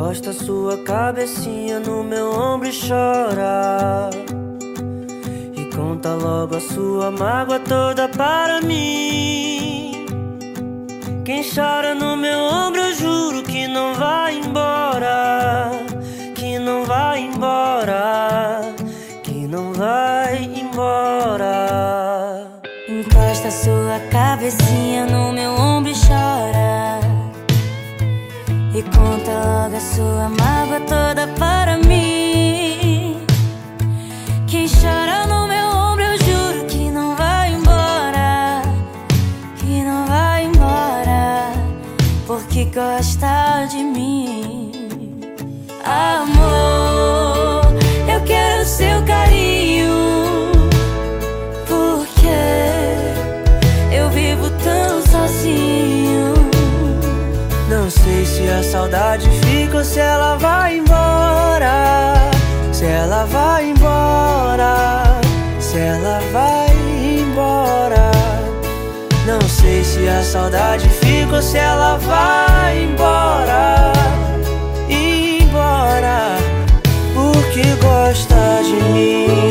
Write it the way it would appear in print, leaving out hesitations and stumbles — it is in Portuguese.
Encosta sua cabecinha no meu ombro e chora, e conta logo a sua mágoa toda para mim. Quem chora no meu ombro eu juro que não vai embora, que não vai embora, que não vai embora. Encosta sua cabecinha no meu ombro e chora, e conta logo a sua mágoa toda para mim. Quem chora no meu ombro eu juro que não vai embora, que não vai embora, porque gosta de mim. Amor, eu quero seu carinho, porque eu vivo tão sozinho. Não sei se a saudade fica ou se ela vai embora, se ela vai embora, se ela vai embora. Não sei se a saudade fica ou se ela vai embora, embora, porque gosta de mim.